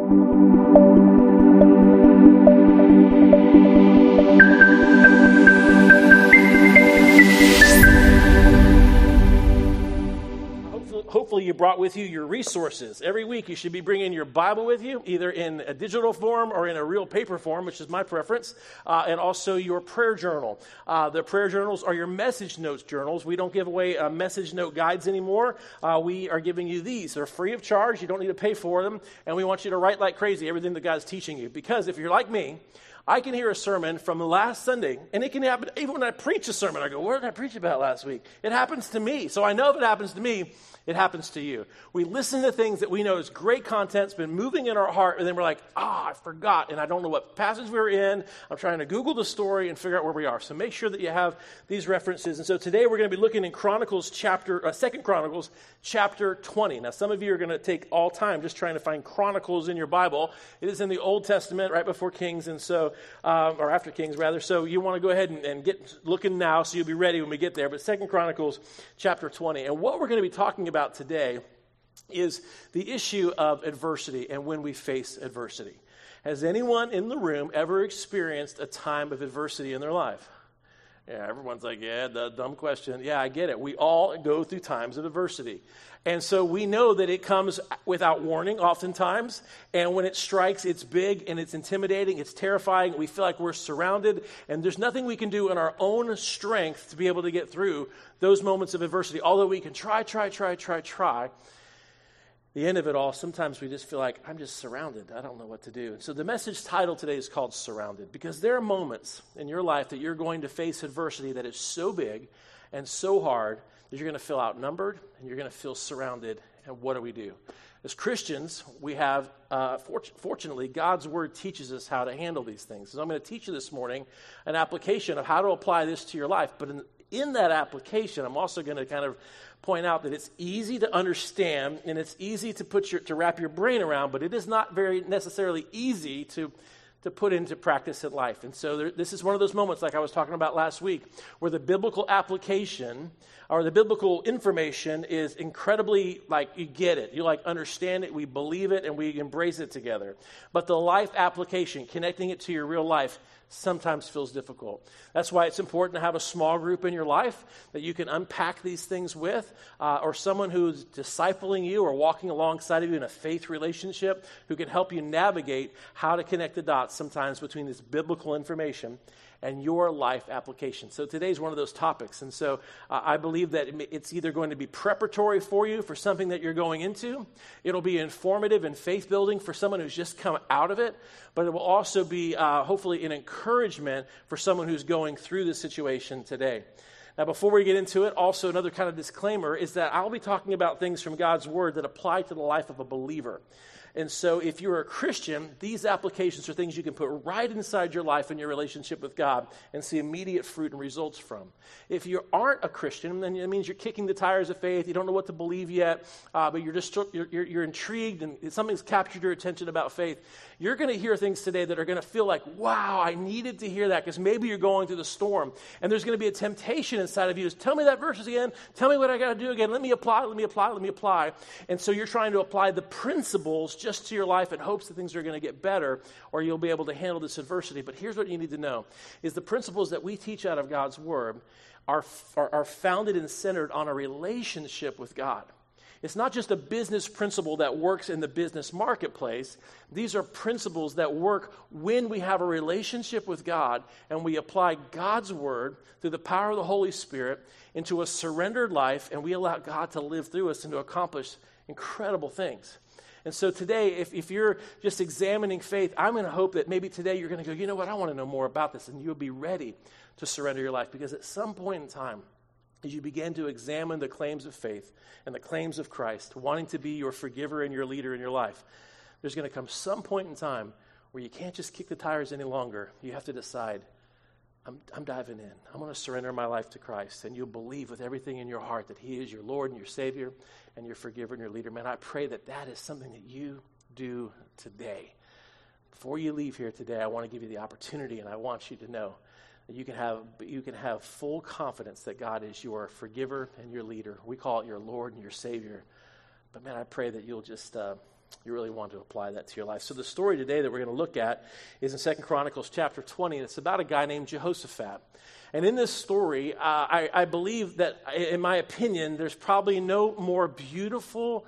Hopefully you brought with you your resources. Every week you should be bringing your Bible with you, either in a digital form or in a real paper form, which is my preference, and also your prayer journal. The prayer journals are your message notes journals. We don't give away message note guides anymore. We are giving you these. They're free of charge. You don't need to pay for them, and we want you to write like crazy everything that God's teaching you, because if you're like me, I can hear a sermon from last Sunday, and it can happen even when I preach a sermon. I go, what did I preach about last week? It happens to me. So I know if it happens to me, it happens to you. We listen to things that we know is great content, it's been moving in our heart, and then we're like, I forgot, and I don't know what passage we were in. I'm trying to Google the story and figure out where we are. So make sure that you have these references. And so today we're going to be looking in Second Chronicles chapter 20. Now some of you are going to take all time just trying to find Chronicles in your Bible. It is in the Old Testament, right before Kings, and so or after Kings rather. So you want to go ahead and get looking now, so you'll be ready when we get there. But Second Chronicles chapter 20, and what we're going to be talking about today is the issue of adversity and when we face adversity. Has anyone in the room ever experienced a time of adversity in their life? Yeah, everyone's like, yeah, the dumb question. Yeah, I get it. We all go through times of adversity. And so we know that it comes without warning oftentimes. And when it strikes, it's big and it's intimidating. It's terrifying. We feel like we're surrounded. And there's nothing we can do in our own strength to be able to get through those moments of adversity. Although we can try. The end of it all, sometimes we just feel like, I'm just surrounded. I don't know what to do. And so the message title today is called Surrounded, because there are moments in your life that you're going to face adversity that is so big and so hard that you're going to feel outnumbered and you're going to feel surrounded. And what do we do? As Christians, we have, fortunately, God's Word teaches us how to handle these things. So I'm going to teach you this morning an application of how to apply this to your life. But in that application, I'm also going to kind of point out that it's easy to understand and it's easy to wrap your brain around, but it is not very necessarily easy to put into practice in life. And so this is one of those moments, like I was talking about last week, where the biblical application or the biblical information is incredibly, like, you get it. You, like, understand it, we believe it, and we embrace it together. But the life application, connecting it to your real life, sometimes feels difficult. That's why it's important to have a small group in your life that you can unpack these things with, or someone who's discipling you or walking alongside of you in a faith relationship who can help you navigate how to connect the dots sometimes between this biblical information and your life application. So today's one of those topics. And so I believe that it's either going to be preparatory for you for something that you're going into. It'll be informative and faith building for someone who's just come out of it. But it will also be hopefully an encouragement for someone who's going through this situation today. Now, before we get into it, also another kind of disclaimer is that I'll be talking about things from God's Word that apply to the life of a believer. And so if you're a Christian, these applications are things you can put right inside your life and your relationship with God and see immediate fruit and results from. If you aren't a Christian, then it means you're kicking the tires of faith. You don't know what to believe yet, but you're intrigued and something's captured your attention about faith. You're going to hear things today that are going to feel like, wow, I needed to hear that, because maybe you're going through the storm. And there's going to be a temptation inside of you. Tell me that verse again. Tell me what I got to do again. Let me apply. And so you're trying to apply the principles just to your life in hopes that things are going to get better or you'll be able to handle this adversity. But here's what you need to know, is the principles that we teach out of God's Word are founded and centered on a relationship with God. It's not just a business principle that works in the business marketplace. These are principles that work when we have a relationship with God and we apply God's Word through the power of the Holy Spirit into a surrendered life, and we allow God to live through us and to accomplish incredible things. And so today, if you're just examining faith, I'm going to hope that maybe today you're going to go, you know what, I want to know more about this, and you'll be ready to surrender your life, because at some point in time, as you begin to examine the claims of faith and the claims of Christ, wanting to be your forgiver and your leader in your life, there's going to come some point in time where you can't just kick the tires any longer. You have to decide, I'm diving in. I'm going to surrender my life to Christ, and you'll believe with everything in your heart that He is your Lord and your Savior and your forgiver and your leader. Man, I pray that that is something that you do today. Before you leave here today, I want to give you the opportunity, and I want you to know that you can have full confidence that God is your forgiver and your leader. We call it your Lord and your Savior. But man, I pray that you'll just You really want to apply that to your life. So the story today that we're going to look at is in 2 Chronicles chapter 20, and it's about a guy named Jehoshaphat. And in this story, I believe that, in my opinion, there's probably no more beautiful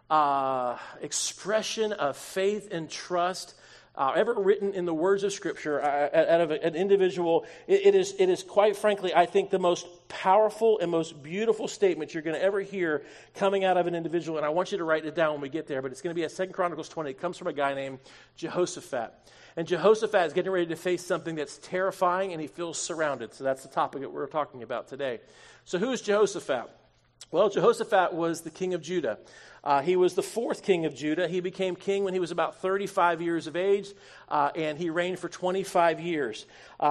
expression of faith and trust ever written in the words of Scripture out of an individual. It is quite frankly, I think, the most powerful and most beautiful statement you're going to ever hear coming out of an individual. And I want you to write it down when we get there. But it's going to be at 2 Chronicles 20. It comes from a guy named Jehoshaphat. And Jehoshaphat is getting ready to face something that's terrifying, and he feels surrounded. So that's the topic that we're talking about today. So who is Jehoshaphat? Well, Jehoshaphat was the king of Judah. He was the fourth king of Judah. He became king when he was about 35 years of age, and he reigned for 25 years.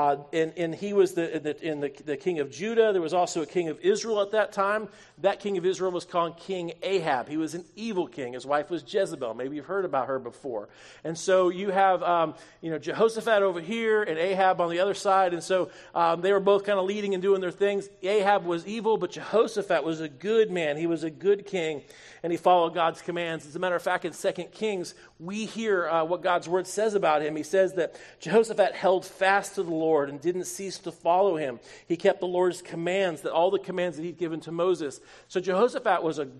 And he was the king of Judah. There was also a king of Israel at that time. That king of Israel was called King Ahab. He was an evil king. His wife was Jezebel. Maybe you've heard about her before. And so you have Jehoshaphat over here and Ahab on the other side. And so they were both kind of leading and doing their things. Ahab was evil, but Jehoshaphat was a good man. He was a good king, and he followed God's commands. As a matter of fact, in 2 Kings, we hear what God's word says about him. He says that Jehoshaphat held fast to the Lord and didn't cease to follow him. He kept the Lord's commands, all the commands that he'd given to Moses. So Jehoshaphat was a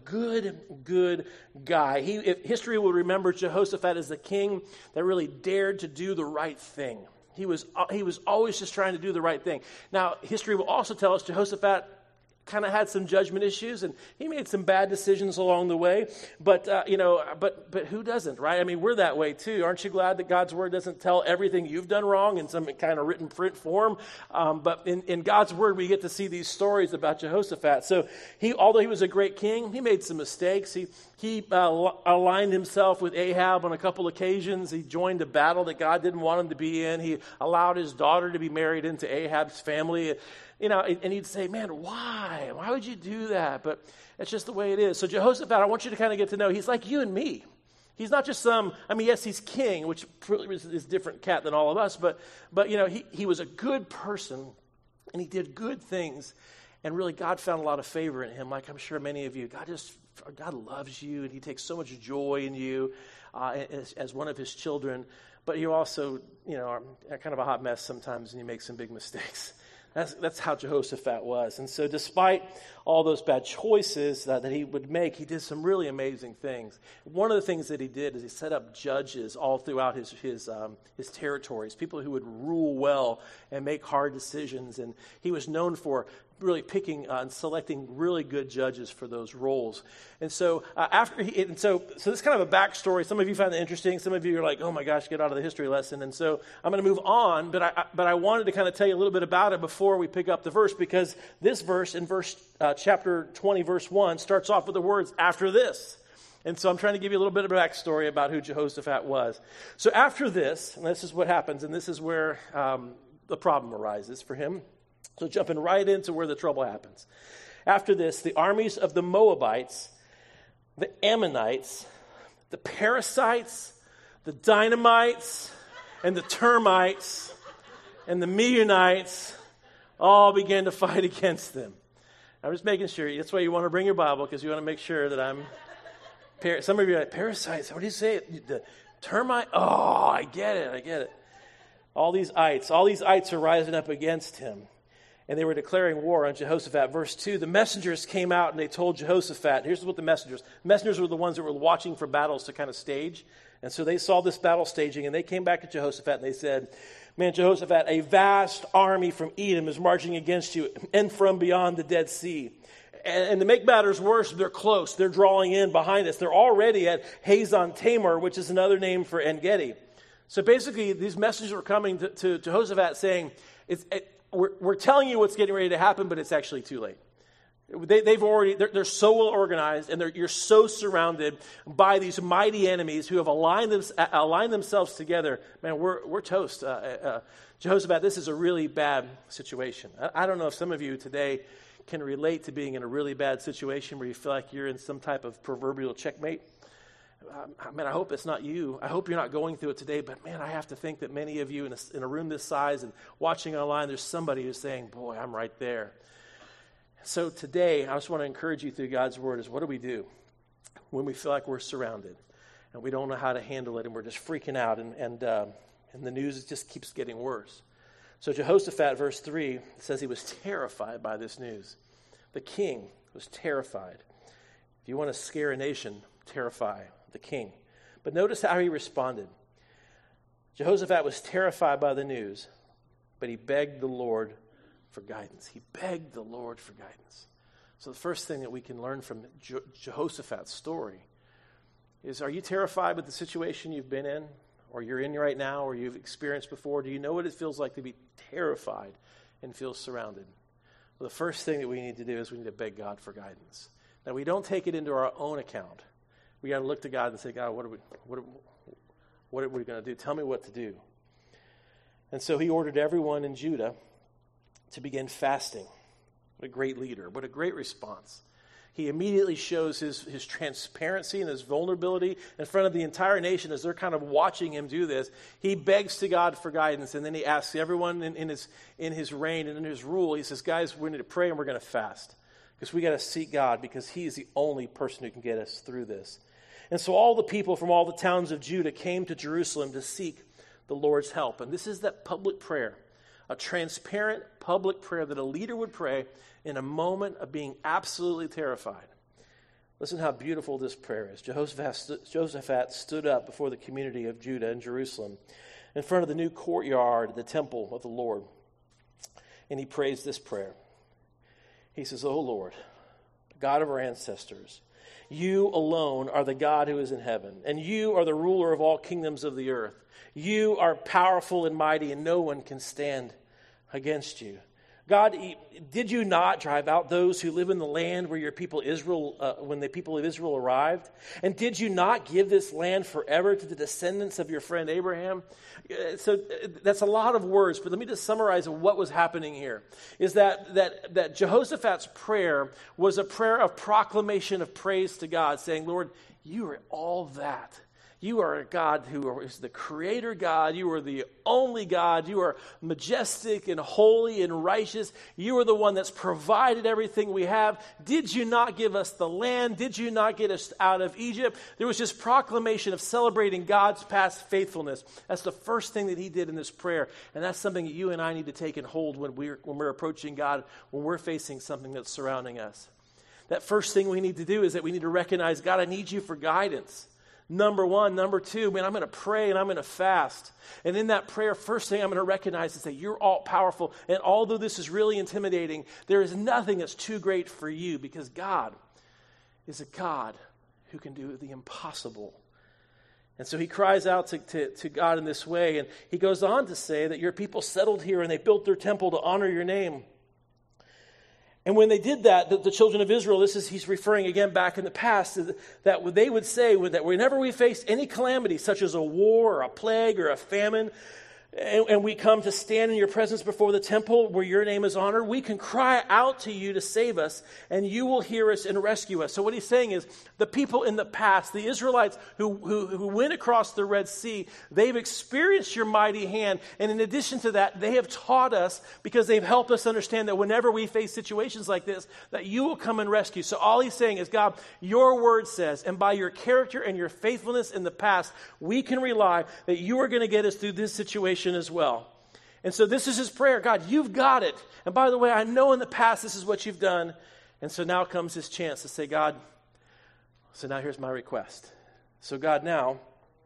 good guy. History will remember Jehoshaphat as the king that really dared to do the right thing. He was always just trying to do the right thing. Now, history will also tell us Jehoshaphat kind of had some judgment issues, and he made some bad decisions along the way. But but who doesn't, right? I mean, we're that way too. Aren't you glad that God's word doesn't tell everything you've done wrong in some kind of written print form? But in God's word, we get to see these stories about Jehoshaphat. So although he was a great king, he made some mistakes. He aligned himself with Ahab on a couple occasions. He joined a battle that God didn't want him to be in. He allowed his daughter to be married into Ahab's family. And he'd say, man, why? Why would you do that? But it's just the way it is. So Jehoshaphat, I want you to kind of get to know, he's like you and me. He's not just yes, he's king, which is a different cat than all of us, but he was a good person, and he did good things, and really God found a lot of favor in him, like I'm sure many of you. God loves you, and he takes so much joy in you as one of his children, but you also, are kind of a hot mess sometimes, and you make some big mistakes. That's how Jehoshaphat was. And so despite all those bad choices that he would make, he did some really amazing things. One of the things that he did is he set up judges all throughout his territories, people who would rule well and make hard decisions. And he was known for really picking and selecting really good judges for those roles. And so so this is kind of a backstory. Some of you find that interesting. Some of you are like, oh my gosh, get out of the history lesson. And so I'm going to move on, but I wanted to kind of tell you a little bit about it before we pick up the verse, because this verse in chapter 20, verse 1 starts off with the words, after this. And so I'm trying to give you a little bit of a backstory about who Jehoshaphat was. So after this, and this is what happens, and this is where the problem arises for him. So jumping right into where the trouble happens. After this, the armies of the Moabites, the Ammonites, the Perizzites, the Dynamites, and the Termites, and the Meunites all began to fight against them. I'm just making sure. That's why you want to bring your Bible, because you want to make sure that I'm... Some of you are like, Perizzites, what do you say? The termite? Oh, I get it. All these ites are rising up against him. And they were declaring war on Jehoshaphat. Verse 2, the messengers came out and they told Jehoshaphat. Here's what the messengers were the ones that were watching for battles to kind of stage. And so they saw this battle staging, and they came back to Jehoshaphat and they said, man, Jehoshaphat, a vast army from Edom is marching against you and from beyond the Dead Sea. And to make matters worse, they're close. They're drawing in behind us. They're already at Hazon Tamar, which is another name for En-Gedi. So basically, these messengers were coming to Jehoshaphat saying, we're telling you what's getting ready to happen, but it's actually too late. They're so well organized, and you're so surrounded by these mighty enemies who have aligned themselves together. Man, we're toast. Jehoshaphat, this is a really bad situation. I don't know if some of you today can relate to being in a really bad situation where you feel like you're in some type of proverbial checkmate. I hope it's not you. I hope you're not going through it today, but man, I have to think that many of you in a room this size and watching online, there's somebody who's saying, boy, I'm right there. So today, I just want to encourage you through God's word is, what do we do when we feel like we're surrounded? and we don't know how to handle it, and we're just freaking out, and the news just keeps getting worse. So Jehoshaphat, verse 3, says he was terrified by this news. The king was terrified. If you want to scare a nation, terrify the king. But notice how he responded. Jehoshaphat was terrified by the news, but he begged the Lord for guidance. He begged the Lord for guidance. So the first thing that we can learn from Jehoshaphat's story is, are you terrified with the situation you've been in, or you're in right now, or you've experienced before? Do you know what it feels like to be terrified and feel surrounded? Well, the first thing that we need to do is we need to beg God for guidance. Now, we don't take it into our own account. We got to look to God and say, God, what are we going to do? Tell me what to do. And so he ordered everyone in Judah to begin fasting. What a great leader. What a great response. He immediately shows his transparency and his vulnerability in front of the entire nation as they're kind of watching him do this. He begs to God for guidance, and then he asks everyone in his reign and in his rule, he says, guys, we need to pray and we're going to fast because we got to seek God because he is the only person who can get us through this. And so all the people from all the towns of Judah came to Jerusalem to seek the Lord's help. And this is that public prayer, a transparent public prayer that a leader would pray in a moment of being absolutely terrified. Listen how beautiful this prayer is. Jehoshaphat stood up before the community of Judah and Jerusalem in front of the new courtyard of the temple of the Lord. And he prays this prayer. He says, O Lord, God of our ancestors, you alone are the God who is in heaven, and you are the ruler of all kingdoms of the earth. You are powerful and mighty, and no one can stand against you. God, did you not drive out those who live in the land where your people Israel, when the people of Israel arrived? And did you not give this land forever to the descendants of your friend Abraham? So that's a lot of words, but let me just summarize what was happening here. Is that Jehoshaphat's prayer was a prayer of proclamation of praise to God, saying, Lord, you are all that. You are a God who is the creator God. You are the only God. You are majestic and holy and righteous. You are the one that's provided everything we have. Did you not give us the land? Did you not get us out of Egypt? There was just proclamation of celebrating God's past faithfulness. That's the first thing that he did in this prayer. And that's something that you and I need to take and hold when we're approaching God, when we're facing something that's surrounding us. That first thing we need to do is that we need to recognize, God, I need you for guidance. Number one. Number two, man, I'm going to pray and I'm going to fast. And in that prayer, first thing I'm going to recognize is that you're all powerful. And although this is really intimidating, there is nothing that's too great for you because God is a God who can do the impossible. And so he cries out to God in this way. And he goes on to say that your people settled here and they built their temple to honor your name. And when they did that, the children of Israel, he's referring again back in the past, that they would say that whenever we face any calamity, such as a war or a plague or a famine, and we come to stand in your presence before the temple where your name is honored, we can cry out to you to save us, and you will hear us and rescue us. So what he's saying is, the people in the past, the Israelites who went across the Red Sea, they've experienced your mighty hand, and in addition to that, they have taught us, because they've helped us understand that whenever we face situations like this, that you will come and rescue. So all he's saying is, God, your word says, and by your character and your faithfulness in the past, we can rely that you are going to get us through this situation as well. And so this is his prayer. God, you've got it. And by the way, I know in the past this is what you've done. And so now comes his chance to say, God, so now here's my request. So God, now,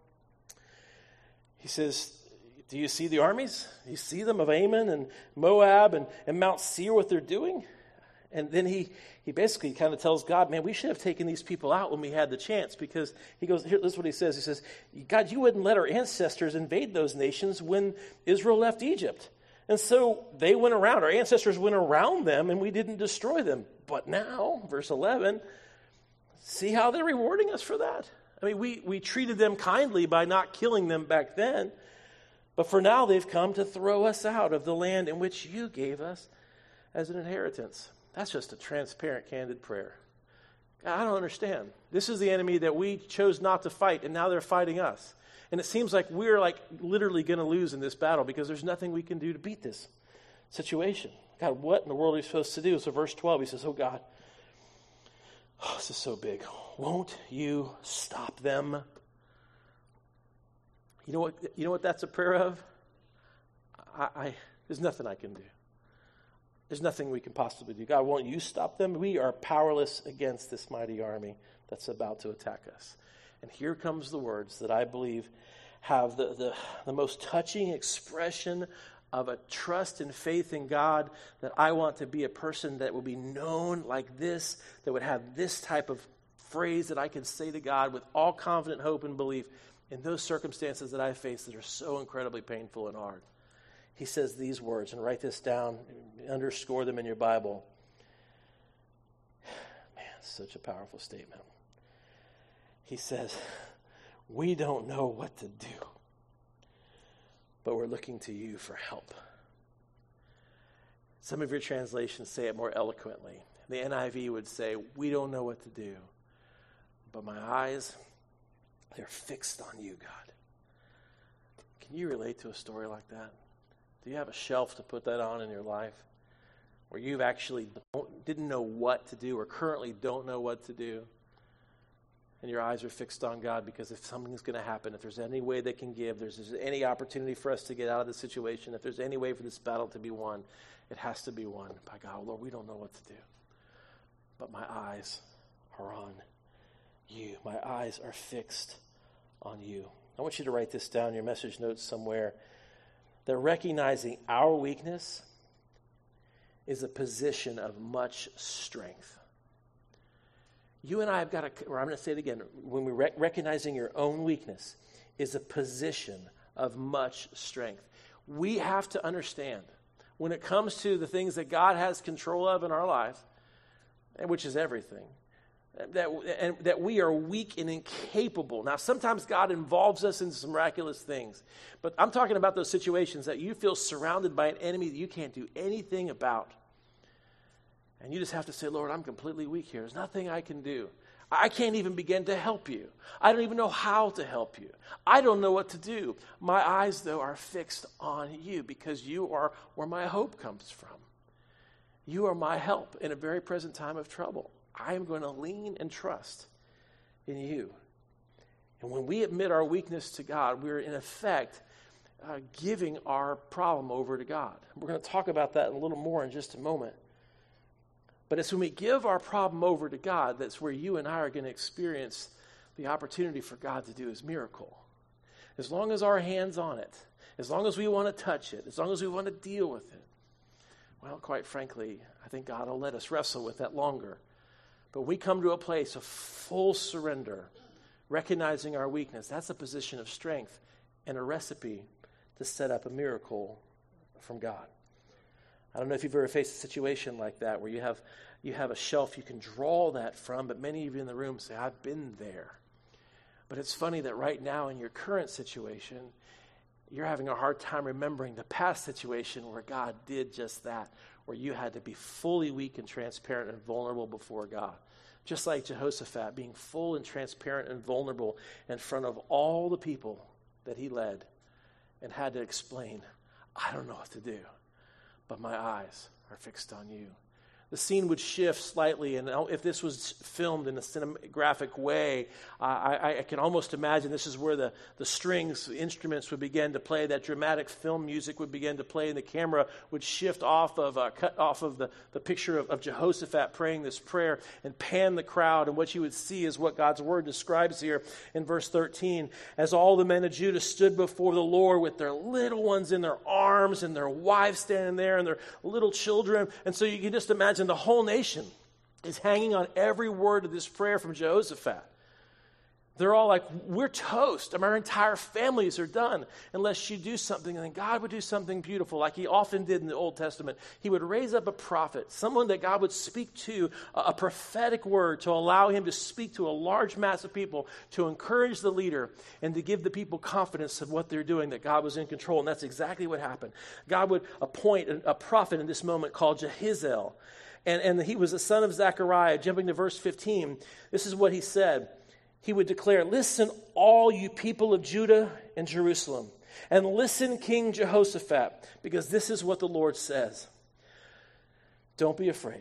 he says, do you see the armies? Do you see them of Ammon and Moab and Mount Seir, what they're doing? And then he basically kind of tells God, man, we should have taken these people out when we had the chance, because he goes, here, this is what he says. He says, God, you wouldn't let our ancestors invade those nations when Israel left Egypt. And so they went around, our ancestors went around them, and we didn't destroy them. But now, verse 11, see how they're rewarding us for that? I mean, we treated them kindly by not killing them back then. But for now, they've come to throw us out of the land in which you gave us as an inheritance. That's just a transparent, candid prayer. I don't understand. This is the enemy that we chose not to fight, and now they're fighting us. And it seems like we're literally going to lose in this battle because there's nothing we can do to beat this situation. God, what in the world are we supposed to do? So verse 12, he says, oh God, this is so big. Won't you stop them? You know what that's a prayer of? There's nothing I can do. There's nothing we can possibly do. God, won't you stop them? We are powerless against this mighty army that's about to attack us. And here comes the words that I believe have the most touching expression of a trust and faith in God, that I want to be a person that will be known like this, that would have this type of phrase that I can say to God with all confident hope and belief in those circumstances that I face that are so incredibly painful and hard. He says these words, and write this down, underscore them in your Bible. Man, such a powerful statement. He says, we don't know what to do, but we're looking to you for help. Some of your translations say it more eloquently. The NIV would say, we don't know what to do, but my eyes, they're fixed on you, God. Can you relate to a story like that? Do you have a shelf to put that on in your life where you've actually didn't know what to do or currently don't know what to do? And your eyes are fixed on God because if something's going to happen, if there's any way they can give, if there's any opportunity for us to get out of the situation, if there's any way for this battle to be won, it has to be won by God. Oh, Lord, we don't know what to do, but my eyes are on you. My eyes are fixed on you. I want you to write this down in your message notes somewhere, that recognizing our weakness is a position of much strength. You and I have got to, or I'm going to say it again, when we recognizing your own weakness is a position of much strength. We have to understand when it comes to the things that God has control of in our life, which is everything, that we are weak and incapable. Now, sometimes God involves us in some miraculous things, but I'm talking about those situations that you feel surrounded by an enemy that you can't do anything about. And you just have to say, Lord, I'm completely weak here. There's nothing I can do. I can't even begin to help you. I don't even know how to help you. I don't know what to do. My eyes, though, are fixed on you because you are where my hope comes from. You are my help in a very present time of trouble. I am going to lean and trust in you. And when we admit our weakness to God, we're in effect giving our problem over to God. We're going to talk about that a little more in just a moment. But it's when we give our problem over to God that's where you and I are going to experience the opportunity for God to do his miracle. As long as our hand's on it, as long as we want to touch it, as long as we want to deal with it, well, quite frankly, I think God will let us wrestle with that longer. But we come to a place of full surrender, recognizing our weakness. That's a position of strength and a recipe to set up a miracle from God. I don't know if you've ever faced a situation like that where you have a shelf you can draw that from, but many of you in the room say, I've been there. But it's funny that right now in your current situation, you're having a hard time remembering the past situation where God did just that, where you had to be fully weak and transparent and vulnerable before God. Just like Jehoshaphat, being full and transparent and vulnerable in front of all the people that he led and had to explain, I don't know what to do, but my eyes are fixed on you. The scene would shift slightly, and if this was filmed in a cinematographic way, I can almost imagine this is where the strings, the instruments would begin to play, that dramatic film music would begin to play, and the camera would shift cut off of the picture of Jehoshaphat praying this prayer and pan the crowd, and what you would see is what God's word describes here in verse 13. As all the men of Judah stood before the Lord with their little ones in their arms and their wives standing there and their little children, and so you can just imagine the whole nation is hanging on every word of this prayer from Jehoshaphat. They're all like, we're toast. Our entire families are done unless you do something. And then God would do something beautiful like he often did in the Old Testament. He would raise up a prophet, someone that God would speak to, a prophetic word to allow him to speak to a large mass of people, to encourage the leader and to give the people confidence of what they're doing, that God was in control. And that's exactly what happened. God would appoint a prophet in this moment called Jehizel. And he was the son of Zechariah. Jumping to verse 15, this is what he said. He would declare, listen, all you people of Judah and Jerusalem, and listen, King Jehoshaphat, because this is what the Lord says. Don't be afraid.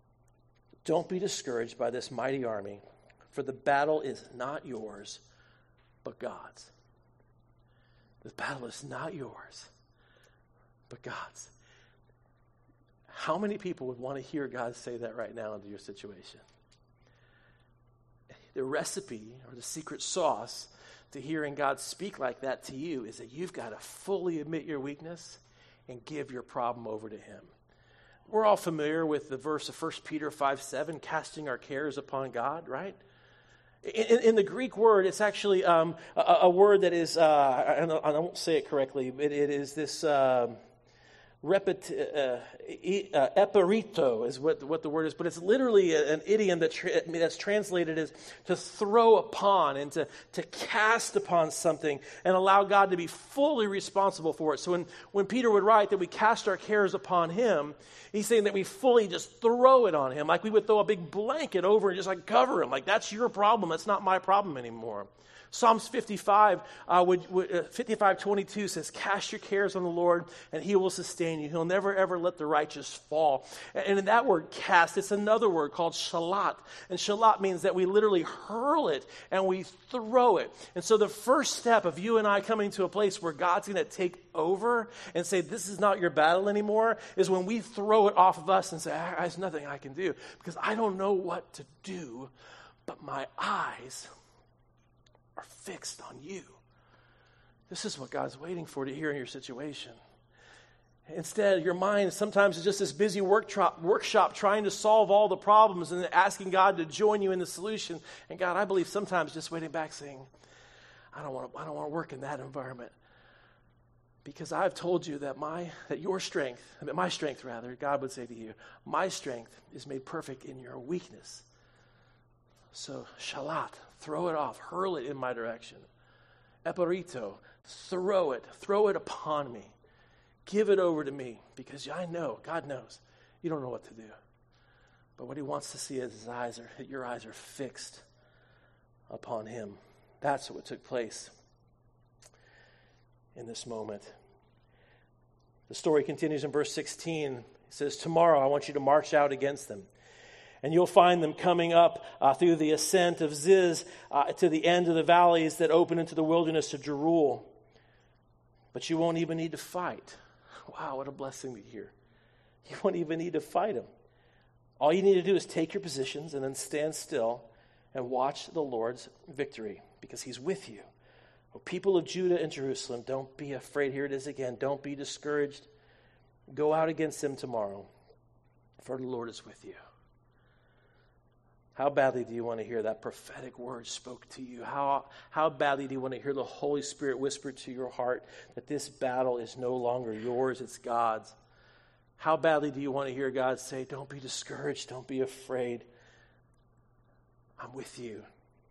Don't be discouraged by this mighty army, for the battle is not yours, but God's. The battle is not yours, but God's. How many people would want to hear God say that right now into your situation? The recipe or the secret sauce to hearing God speak like that to you is that you've got to fully admit your weakness and give your problem over to him. We're all familiar with the verse of 1 Peter 5:7, casting our cares upon God, right? In the Greek word, it's actually a word that is, I won't say it correctly, but it is this eperito is what the word is, but it's literally an idiom that's translated as to throw upon and to cast upon something and allow God to be fully responsible for it. So when Peter would write that we cast our cares upon him, he's saying that we fully just throw it on him, like we would throw a big blanket over and just like cover him, like that's your problem, that's not my problem anymore. Psalms 55:22 says, cast your cares on the Lord and he will sustain you. He'll never ever let the righteous fall. And in that word cast, it's another word called shalat. And shalat means that we literally hurl it and we throw it. And so the first step of you and I coming to a place where God's going to take over and say, this is not your battle anymore, is when we throw it off of us and say, there's nothing I can do because I don't know what to do, but my eyes are fixed on you. This is what God's waiting for to hear in your situation. Instead, your mind sometimes is just this busy workshop trying to solve all the problems and asking God to join you in the solution. And God, I believe sometimes just waiting back saying, I don't want to work in that environment. Because I've told you that my strength, God would say to you, my strength is made perfect in your weakness. So, shalat, throw it off, hurl it in my direction. Eperito, throw it upon me. Give it over to me, because I know, God knows, you don't know what to do. But what he wants to see is your eyes are fixed upon him. That's what took place in this moment. The story continues in verse 16. It says, tomorrow I want you to march out against them. And you'll find them coming up through the ascent of Ziz to the end of the valleys that open into the wilderness of Jeruel. But you won't even need to fight. Wow, what a blessing to hear. You won't even need to fight them. All you need to do is take your positions and then stand still and watch the Lord's victory, because he's with you. Oh, people of Judah and Jerusalem, don't be afraid. Here it is again. Don't be discouraged. Go out against them tomorrow, for the Lord is with you. How badly do you want to hear that prophetic word spoke to you? How badly do you want to hear the Holy Spirit whisper to your heart that this battle is no longer yours, it's God's? How badly do you want to hear God say, don't be discouraged, don't be afraid. I'm with you.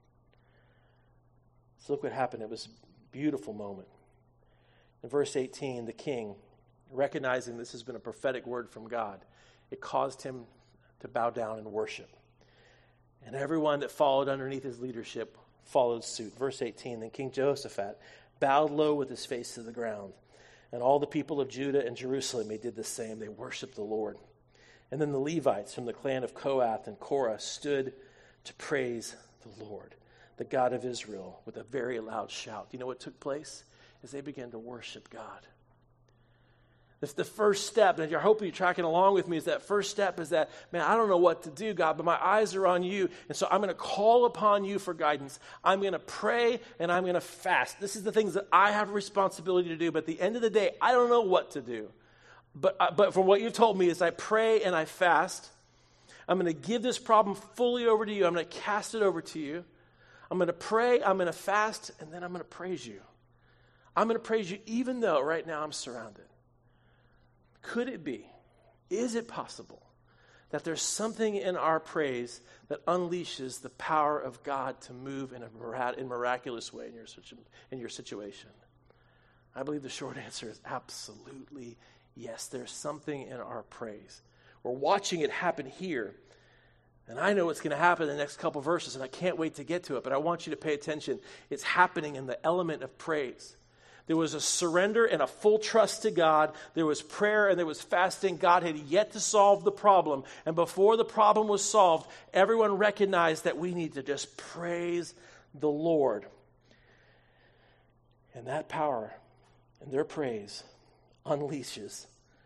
So look what happened. It was a beautiful moment. In verse 18, the king, recognizing this has been a prophetic word from God, it caused him to bow down and worship. And everyone that followed underneath his leadership followed suit. Verse 18, then King Jehoshaphat bowed low with his face to the ground. And all the people of Judah and Jerusalem, they did the same. They worshiped the Lord. And then the Levites from the clan of Kohath and Korah stood to praise the Lord, the God of Israel, with a very loud shout. You know what took place? Is they began to worship God. That's the first step, and I hope you're tracking along with me, is that first step is that, man, I don't know what to do, God, but my eyes are on you, and so I'm going to call upon you for guidance. I'm going to pray, and I'm going to fast. This is the things that I have a responsibility to do, but at the end of the day, I don't know what to do. But from what you've told me is I pray and I fast. I'm going to give this problem fully over to you. I'm going to cast it over to you. I'm going to pray, I'm going to fast, and then I'm going to praise you. I'm going to praise you even though right now I'm surrounded. Could it be, is it possible that there's something in our praise that unleashes the power of God to move in a miraculous way in your situation? I believe the short answer is absolutely yes. There's something in our praise. We're watching it happen here. And I know what's going to happen in the next couple verses, and I can't wait to get to it, but I want you to pay attention. It's happening in the element of praise. There was a surrender and a full trust to God. There was prayer and there was fasting. God had yet to solve the problem. And before the problem was solved, everyone recognized that we need to just praise the Lord. And that power And their praise unleashes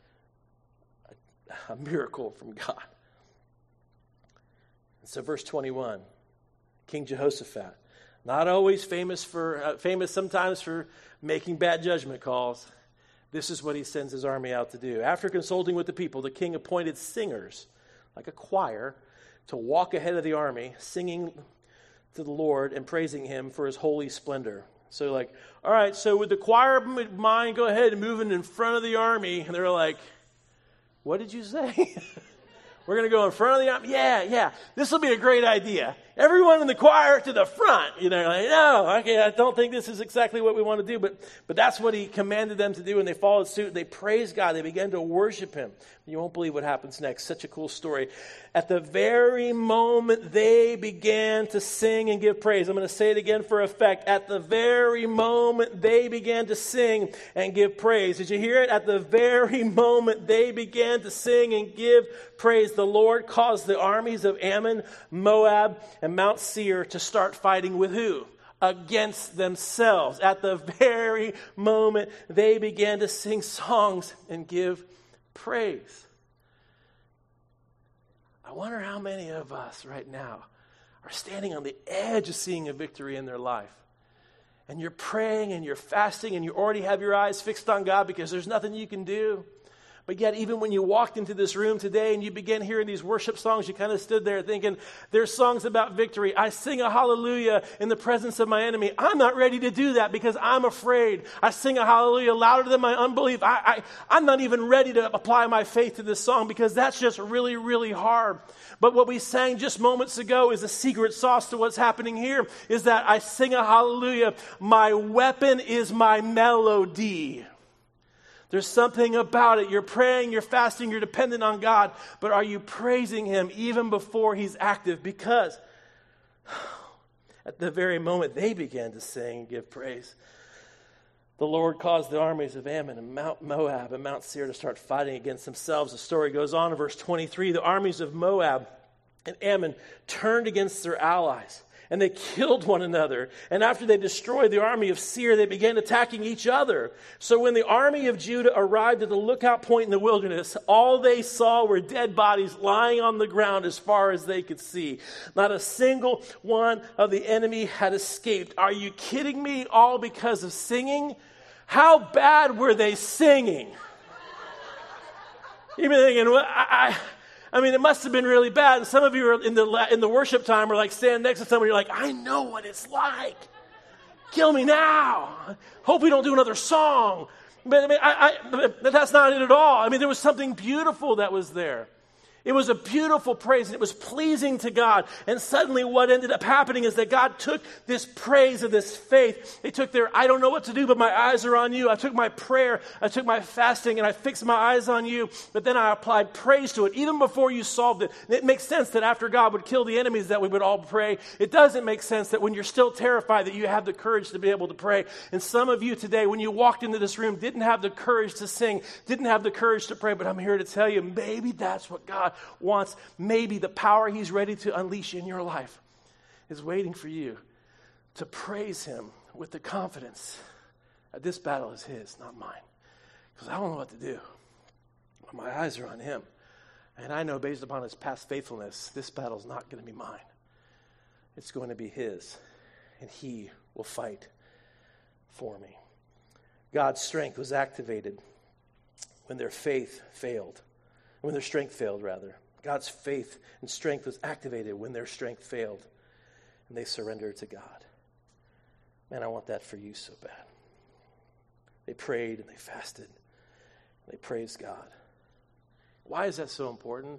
a miracle from God. And so verse 21, King Jehoshaphat, not always famous sometimes for making bad judgment calls. This is what he sends his army out to do. After consulting with the people, the king appointed singers, like a choir, to walk ahead of the army, singing to the Lord and praising him for his holy splendor. So like, all right, so would the choir mind go ahead and move in front of the army? And they're like, what did you say? We're going to go in front of the army? Yeah. This will be a great idea. Everyone in the choir to the front. Like, no, okay, I don't think this is exactly what we want to do. But that's what he commanded them to do, and they followed suit. They praised God. They began to worship him. You won't believe what happens next. Such a cool story. At the very moment they began to sing and give praise. I'm going to say it again for effect. At the very moment they began to sing and give praise. Did you hear it? At the very moment they began to sing and give praise, the Lord caused the armies of Ammon, Moab, and Mount Seir to start fighting with who? Against themselves. At the very moment they began to sing songs and give praise. I wonder how many of us right now are standing on the edge of seeing a victory in their life. And you're praying and you're fasting and you already have your eyes fixed on God because there's nothing you can do. But yet, even when you walked into this room today and you began hearing these worship songs, you kind of stood there thinking, there's songs about victory. I sing a hallelujah in the presence of my enemy. I'm not ready to do that because I'm afraid. I sing a hallelujah louder than my unbelief. I'm not even ready to apply my faith to this song because that's just really, really hard. But what we sang just moments ago is a secret sauce to what's happening here, is that I sing a hallelujah. My weapon is my melody. There's something about it. You're praying, you're fasting, you're dependent on God. But are you praising him even before he's active? Because at the very moment they began to sing and give praise, the Lord caused the armies of Ammon and Mount Moab and Mount Seir to start fighting against themselves. The story goes on in verse 23. The armies of Moab and Ammon turned against their allies, and they killed one another. And after they destroyed the army of Seir, they began attacking each other. So when the army of Judah arrived at the lookout point in the wilderness, all they saw were dead bodies lying on the ground as far as they could see. Not a single one of the enemy had escaped. Are you kidding me? All because of singing? How bad were they singing? You've been thinking, well, I mean, it must have been really bad. And some of you are in the worship time are like standing next to somebody. You're like, I know what it's like. Kill me now. Hope we don't do another song. But I mean, but that's not it at all. I mean, there was something beautiful that was there. It was a beautiful praise, and it was pleasing to God. And suddenly what ended up happening is that God took this praise of this faith. He took their, I don't know what to do, but my eyes are on you. I took my prayer, I took my fasting, and I fixed my eyes on you. But then I applied praise to it, even before you solved it. And it makes sense that after God would kill the enemies that we would all pray. It doesn't make sense that when you're still terrified that you have the courage to be able to pray. And some of you today, when you walked into this room, didn't have the courage to sing, didn't have the courage to pray. But I'm here to tell you, maybe that's what God wants. Maybe the power he's ready to unleash in your life is waiting for you to praise him with the confidence that this battle is his, not mine. Because I don't know what to do. But my eyes are on him. And I know based upon his past faithfulness, this battle is not going to be mine. It's going to be his. And he will fight for me. God's strength was activated when their faith failed. When their strength failed, rather. God's faith and strength was activated when their strength failed. And they surrendered to God. Man, I want that for you so bad. They prayed and they fasted. And they praised God. Why is that so important?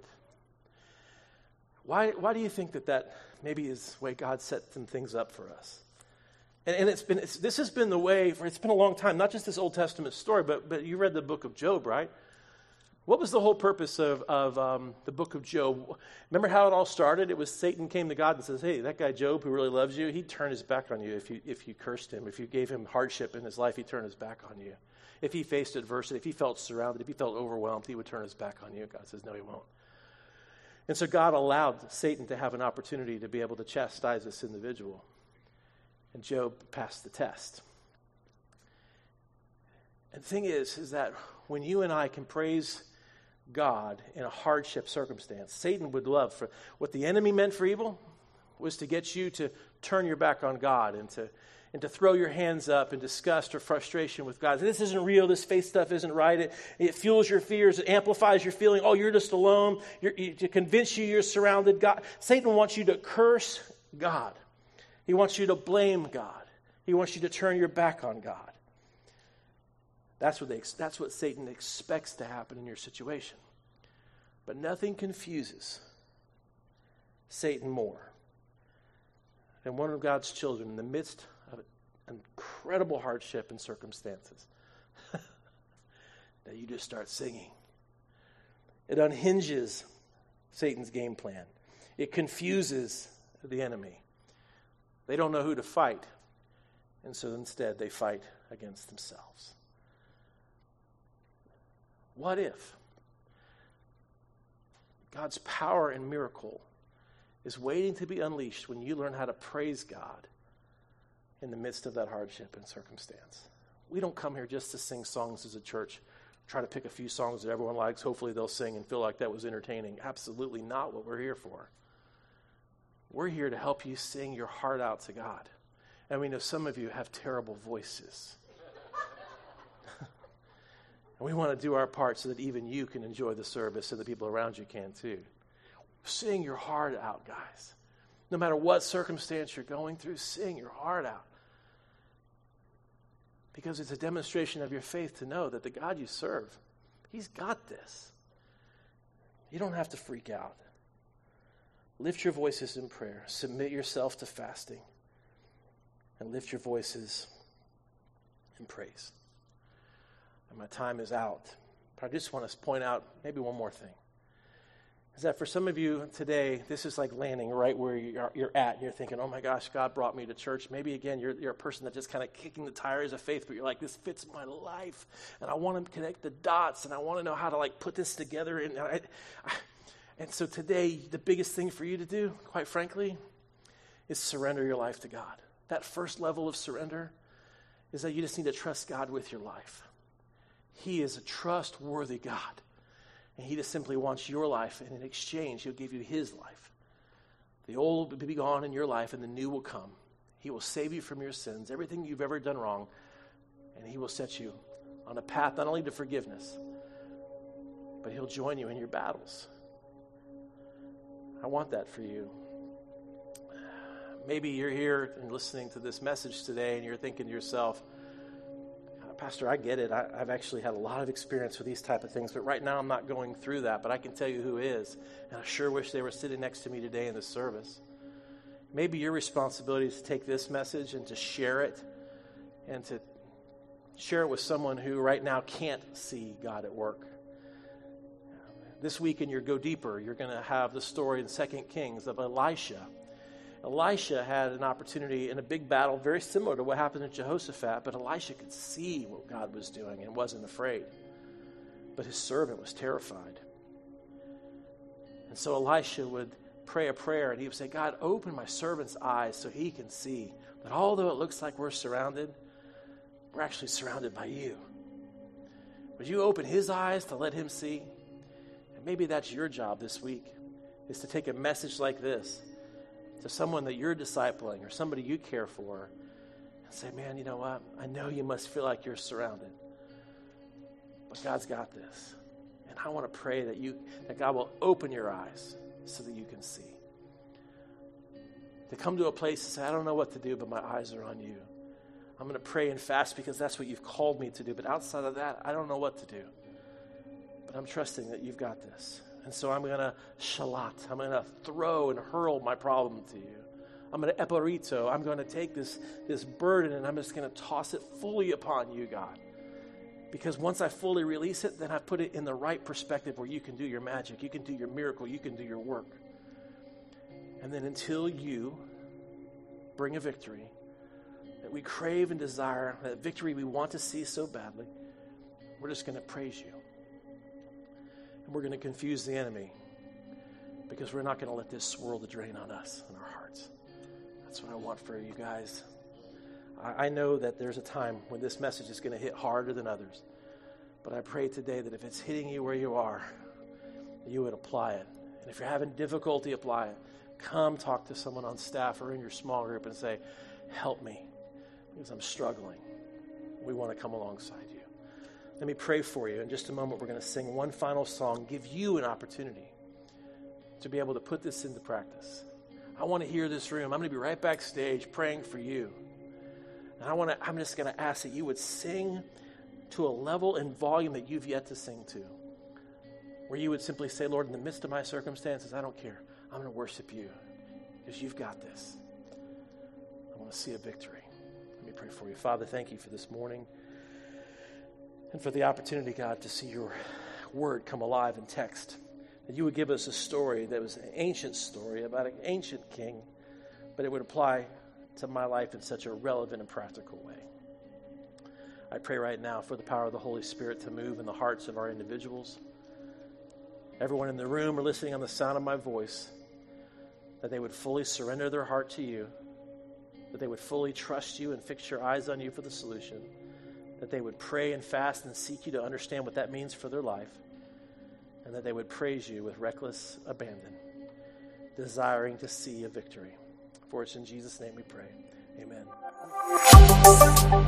Why do you think that maybe is the way God set some things up for us? And this has been the way, it's been a long time, not just this Old Testament story, but you read the book of Job, right? What was the whole purpose of the book of Job? Remember how it all started? It was Satan came to God and says, hey, that guy Job who really loves you, he'd turn his back on you if you cursed him. If you gave him hardship in his life, he'd turn his back on you. If he faced adversity, if he felt surrounded, if he felt overwhelmed, he would turn his back on you. God says, no, he won't. And so God allowed Satan to have an opportunity to be able to chastise this individual. And Job passed the test. And the thing is that when you and I can praise God in a hardship circumstance, Satan would love for what the enemy meant for evil was to get you to turn your back on God and to throw your hands up in disgust or frustration with God. This isn't real. This faith stuff isn't right. It fuels your fears. It amplifies your feeling. Oh, you're just alone. To convince you you're surrounded. God, Satan wants you to curse God. He wants you to blame God. He wants you to turn your back on God. That's what Satan expects to happen in your situation. But nothing confuses Satan more than one of God's children in the midst of incredible hardship and circumstances that you just start singing. It unhinges Satan's game plan. It confuses the enemy. They don't know who to fight, and so instead they fight against themselves. What if God's power and miracle is waiting to be unleashed when you learn how to praise God in the midst of that hardship and circumstance? We don't come here just to sing songs as a church, try to pick a few songs that everyone likes. Hopefully they'll sing and feel like that was entertaining. Absolutely not what we're here for. We're here to help you sing your heart out to God. And we know some of you have terrible voices. And we want to do our part so that even you can enjoy the service and the people around you can too. Sing your heart out, guys. No matter what circumstance you're going through, sing your heart out. Because it's a demonstration of your faith to know that the God you serve, He's got this. You don't have to freak out. Lift your voices in prayer. Submit yourself to fasting. And lift your voices in praise. And my time is out. But I just want to point out maybe one more thing. Is that for some of you today, this is like landing right where you're at. And you're thinking, oh my gosh, God brought me to church. Maybe again, you're a person that's just kind of kicking the tires of faith, but you're like, this fits my life. And I want to connect the dots, and I want to know how to like put this together. And so today, the biggest thing for you to do, quite frankly, is surrender your life to God. That first level of surrender is that you just need to trust God with your life. He is a trustworthy God. And He just simply wants your life, and in exchange, He'll give you His life. The old will be gone in your life, and the new will come. He will save you from your sins, everything you've ever done wrong, and He will set you on a path not only to forgiveness, but He'll join you in your battles. I want that for you. Maybe you're here and listening to this message today, and you're thinking to yourself, Pastor, I get it. I've actually had a lot of experience with these type of things, but right now I'm not going through that, but I can tell you who is, and I sure wish they were sitting next to me today in this service. Maybe your responsibility is to take this message and to share it, and to share it with someone who right now can't see God at work. This week in your Go Deeper, you're going to have the story in 2 Kings of Elisha. Elisha had an opportunity in a big battle very similar to what happened to Jehoshaphat, but Elisha could see what God was doing and wasn't afraid. But his servant was terrified. And so Elisha would pray a prayer, and he would say, God, open my servant's eyes so he can see that although it looks like we're surrounded, we're actually surrounded by you. Would you open his eyes to let him see? And maybe that's your job this week, is to take a message like this to someone that you're discipling or somebody you care for and say, man, you know what? I know you must feel like you're surrounded, but God's got this. And I want to pray that God will open your eyes so that you can see. To come to a place and say, I don't know what to do, but my eyes are on you. I'm going to pray and fast because that's what you've called me to do. But outside of that, I don't know what to do. But I'm trusting that you've got this. And so I'm going to shalat. I'm going to throw and hurl my problem to you. I'm going to eparito. I'm going to take this burden and I'm just going to toss it fully upon you, God. Because once I fully release it, then I put it in the right perspective where you can do your magic, you can do your miracle, you can do your work. And then until you bring a victory that we crave and desire, that victory we want to see so badly, we're just going to praise you. And we're going to confuse the enemy because we're not going to let this swirl the drain on us and our hearts. That's what I want for you guys. I know that there's a time when this message is going to hit harder than others. But I pray today that if it's hitting you where you are, you would apply it. And if you're having difficulty, apply it. Come talk to someone on staff or in your small group and say, help me, because I'm struggling. We want to come alongside you. Let me pray for you. In just a moment, we're going to sing one final song, give you an opportunity to be able to put this into practice. I want to hear this room. I'm going to be right backstage praying for you. And I'm just going to ask that you would sing to a level and volume that you've yet to sing to, where you would simply say, Lord, in the midst of my circumstances, I don't care. I'm going to worship you because you've got this. I want to see a victory. Let me pray for you. Father, thank you for this morning and for the opportunity, God, to see your word come alive in text. That you would give us a story that was an ancient story about an ancient king, but it would apply to my life in such a relevant and practical way. I pray right now for the power of the Holy Spirit to move in the hearts of our individuals. Everyone in the room or listening on the sound of my voice, that they would fully surrender their heart to you, that they would fully trust you and fix your eyes on you for the solution, that they would pray and fast and seek you to understand what that means for their life, and that they would praise you with reckless abandon, desiring to see a victory. For it's in Jesus' name we pray. Amen.